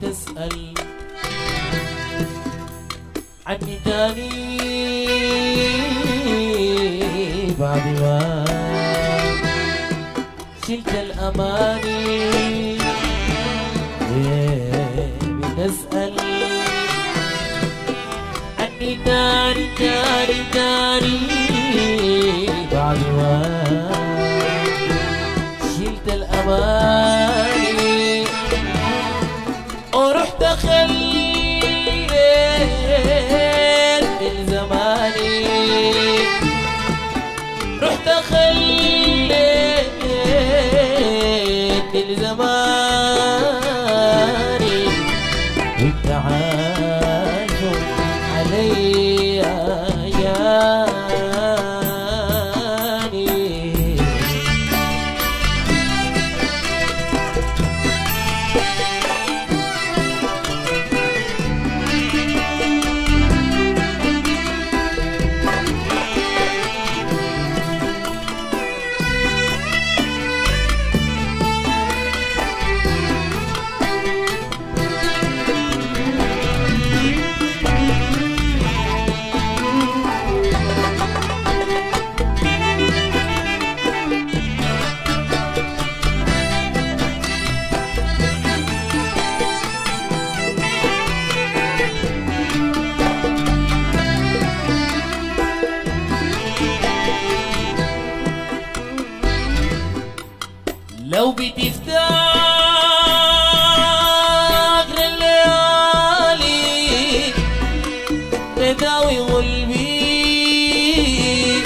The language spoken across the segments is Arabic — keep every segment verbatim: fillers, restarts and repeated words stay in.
بتسأل عني تاني بعد ما شلت الأماني، بتسأل عني تاني تاني تاني بعد ما شلت الأماني، ورحت خليت من زماني، رحت خليت من زماني، وانت عايش عليا ياني. لو بتفتاق لليالي تداوي قلبي،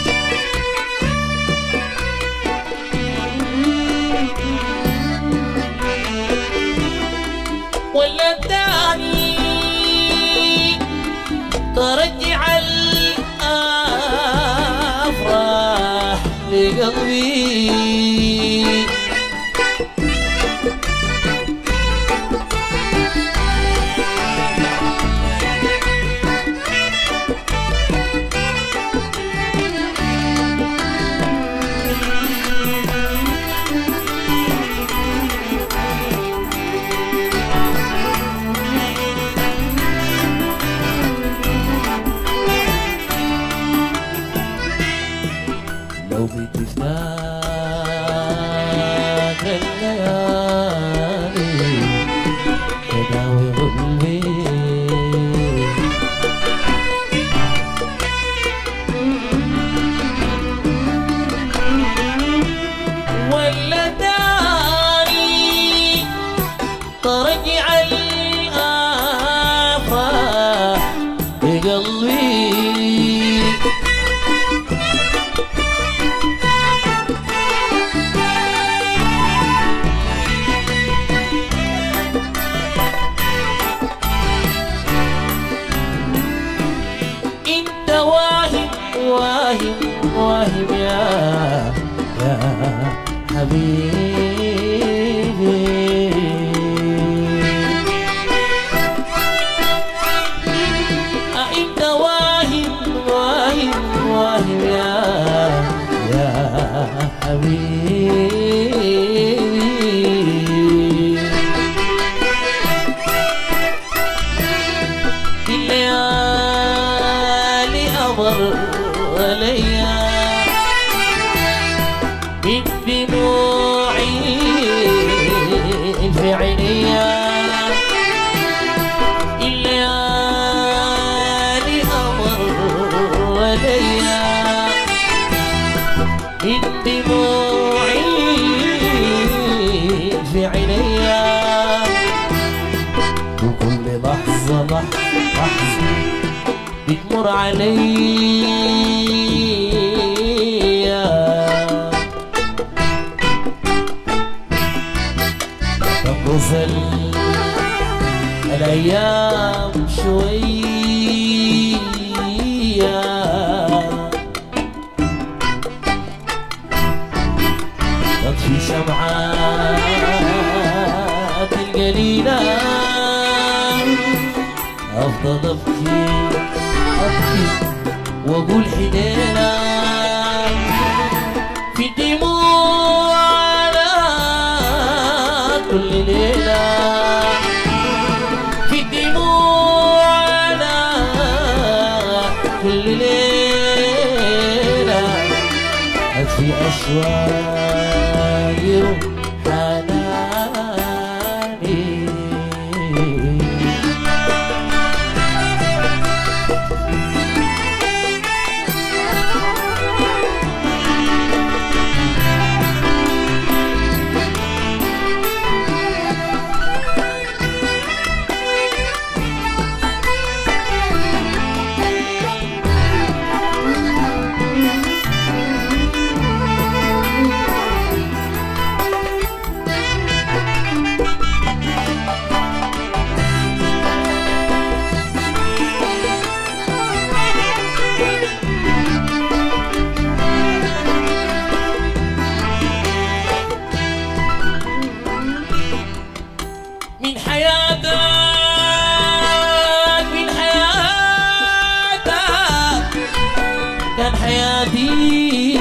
ولا تاني ترجع الأفراح لقلبي. لو بتفتاق الليالي تداوي قلبي، ولا داري ترجع الآفاق بقلبي. واهم واهم واهم يا يا حبيبي، انت واهم واهم واهم يا يا حبيبي. الليالي أمر عليا من دموعي في عينيا، الليالي أمر عليا من دموعي في عينيا، وكل لحظة لحظة بتمر عليا تنقصل الأيام شوية، تطفي شمعات القليلة، أفضل أبكي أبكي وأقول حنينة في الدموع على كل ليلة، أشواقي وحناني من حياتك من حياتك كان حياتي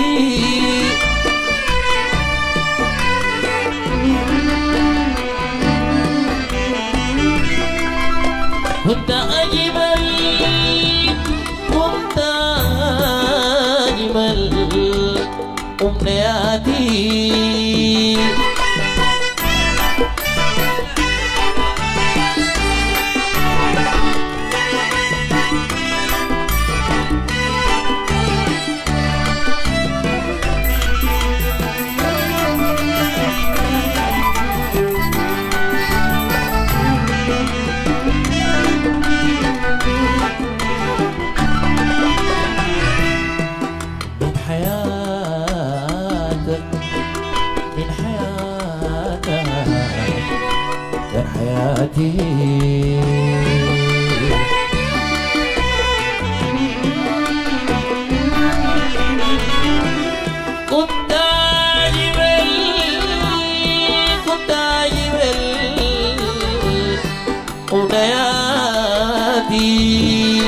كنت أجمل كنت أجمل أمنياتي من حياتك كان حياتي كنت أجمل كنت أجمل أمنياتي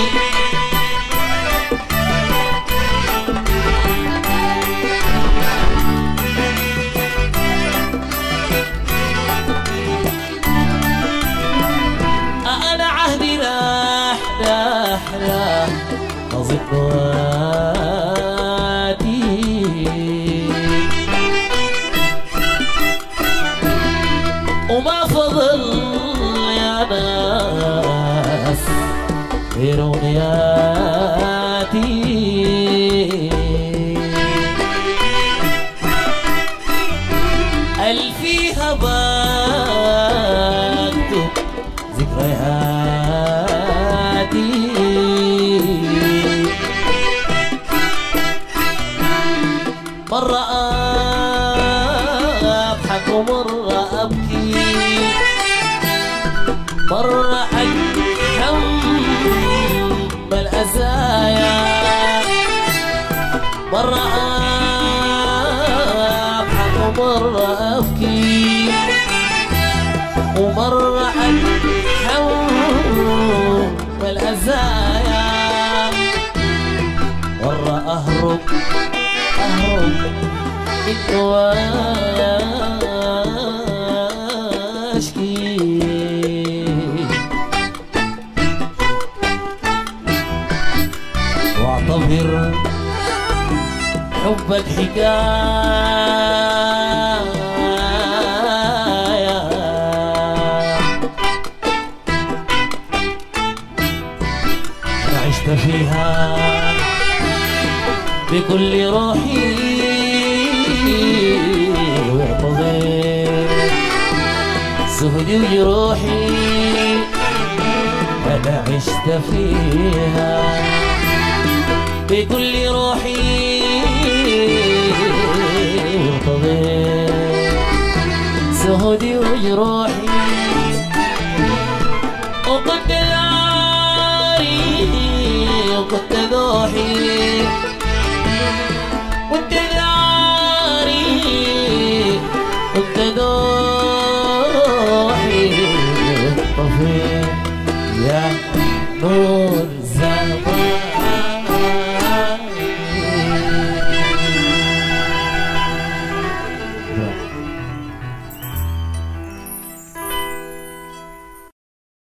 أحلى ذكرياتي وما فضل يا ناس غير أمنياتي اللي فيها بكتب ذكرياتي مرة أضحك ومرة أبكي مرة أتحمل أزايا مرة أضحك ومرة أبكي ومرة أتحمل أزايا مرة أهرب أهرب من نوايا أشكي واعتبر حبك حكاية أنا عشت فيها بكل روحي واعتذر سهدي وجروحي أنا عشت فيها بكل روحي واعتذر سهدي وجروحي وقد داري وقد ذوحي وانت داري وانت ضوحي طفي يا نور